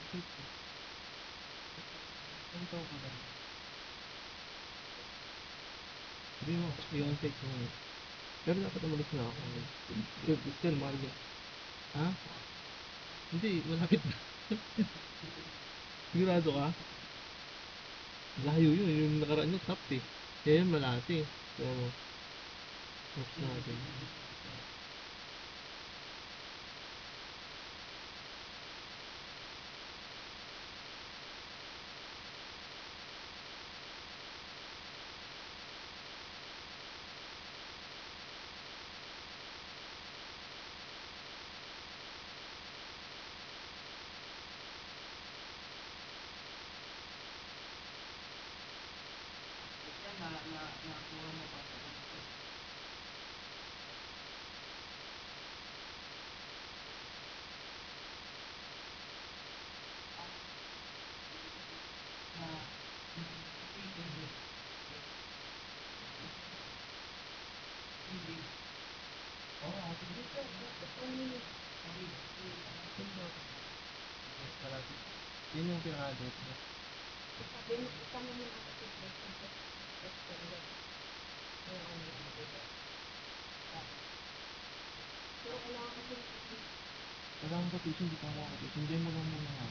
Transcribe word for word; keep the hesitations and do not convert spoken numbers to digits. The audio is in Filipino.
Ang tao ka ba? Sabi mo, i-on-check mo. Pero dapat umalis na ako. Still, still mahal yun. Ha? Hindi, malapit na. Sigurado ka? Layo yun. Yung nakaraan nyo, top eh. Kaya yun, malati. Kaya mo, watch natin. Yan, na, na, nakuha mo pa. Na, oo, ako dito. Yun yung pinaka-date mo. Wala akong quotation, di pa ako quotation. Diyan mo lang muna ako.